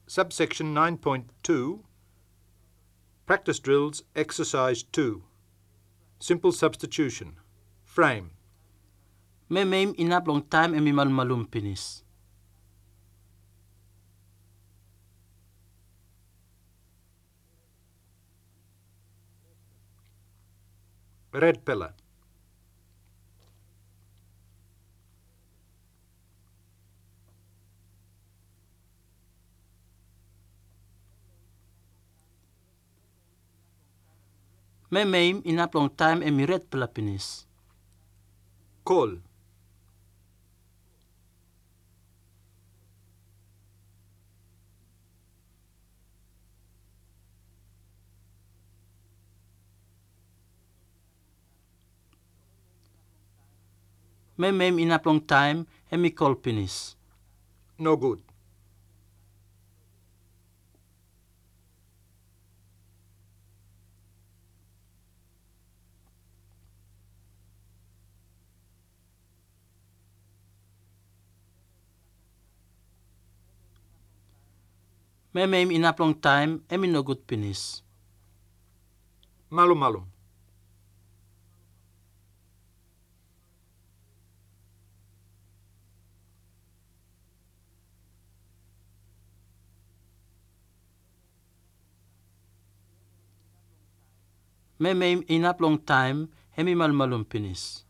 Subsection 9.2 Practice Drills Exercise 2 Simple Substitution Frame Me mem inap long time e mi malum pinis. Red pillar Me mem inap long time e mi red pela pinis. Call Me mem inap long time e mi call pinis. No good Me mem inap long time e mi no good pinis. Malum malum Me mem inap long time e mi malum pinis.